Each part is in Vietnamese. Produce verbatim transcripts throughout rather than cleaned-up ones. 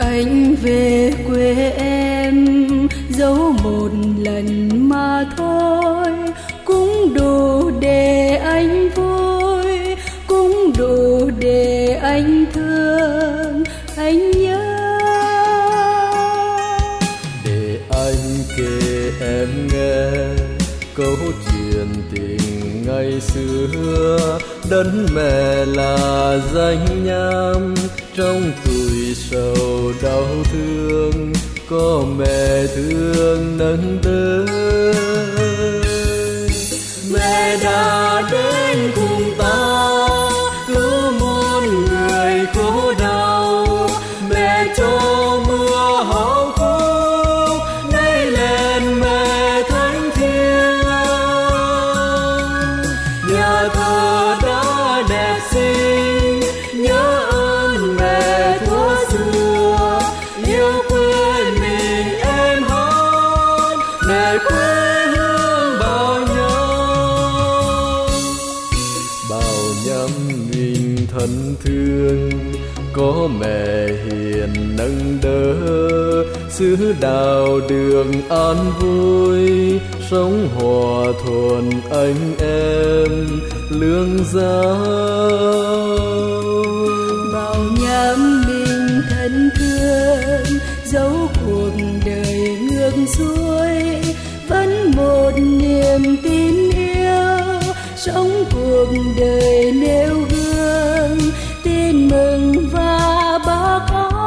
anh về quê em dẫu một lần mà thôi, cũng đủ để anh vui, cũng đủ để anh thương, anh nhớ. Để anh kể em nghe câu chuyện tình ngày xưa, đất mẹ là danh nham trong tuổi sầu đau thương, có mẹ thương nâng đỡ. Mẹ đã đến cùng ta cứu muôn người khổ đau, mẹ cho mưa hồng phúc nay lên mẹ thánh thiêng. Nhà thờ đã đẹp xinh nhớ ơn mẹ thuở xưa, yêu quê mình em hát mẹ quê hương bao nhớ. Bao nhắm mình thân thương có mẹ hiền nâng đỡ, xứ đạo đường an vui sống hòa thuận anh em lương giáo. Bao nhắm mình thân thương dẫu cuộc đời ngược xuôi, vẫn một niềm tin yêu sống cuộc đời nêu gương, tin mừng và bác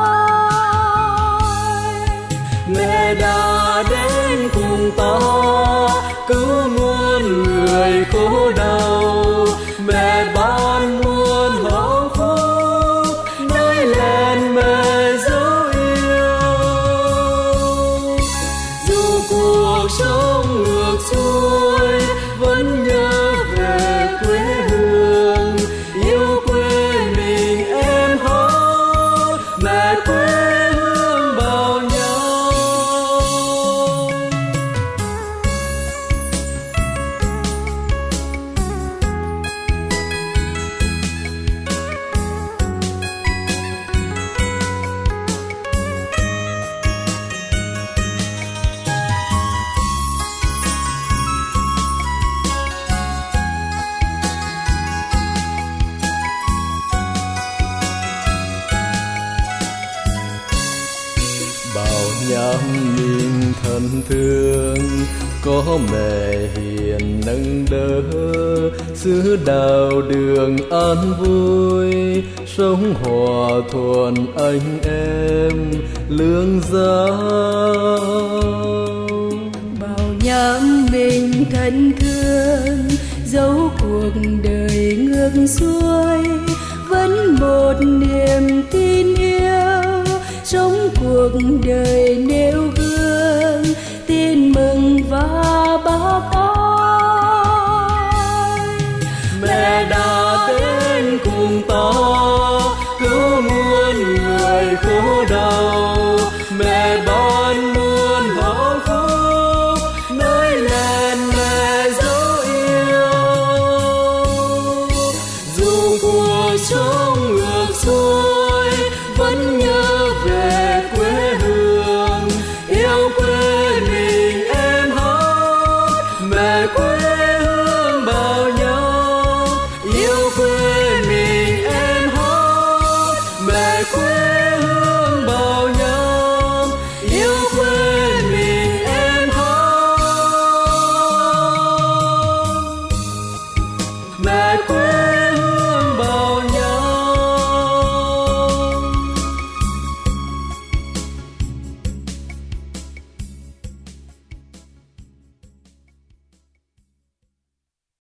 ái. Mẹ đã đến cùng ta cứu muôn người khổ đau, mẹ ban muôn hạnh phúc nói lên mẹ dấu yêu. Dù cuộc sống ngược xuôi vẫn nhớ về quê hương, yêu quê mình em hát mẹ quê hương bao nhiêu. Bao nhắm mình thân thương có mẹ hiền nâng đỡ, xứ đạo đường an vui sống hòa thuận anh em lương giáo. Bao nhắm mình thân thương dẫu cuộc đời ngược xuôi, vẫn một niềm tin yêu sống cuộc đời nêu gương, tin mừng và bác ái. Mẹ đã đến cùng ta cứu muôn người khổ đau, mẹ ban muôn hạnh phúc nói lên mẹ dấu yêu. Dù cuộc sống ngược xuôi vẫn nhớ về quê hương, yêu quê mình em hát mẹ quê hương bao nhiêu. Yêu quê mình em hát mẹ quê hương bao nhiêu. Yêu quê mình em hát mẹ quê